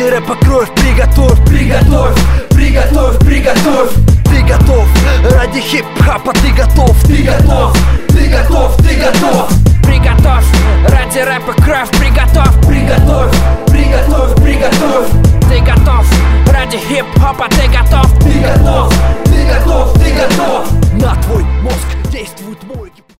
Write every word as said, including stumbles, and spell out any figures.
рэпа кровь, приготовь, приготовь, приготовь, приготовь. Ты готов ради хип-хапа, ты готов, ты готов, ты готов, ты готов. Приготовь ради рэпа кровь, приготовь, приготовь, приготовь, приготовь.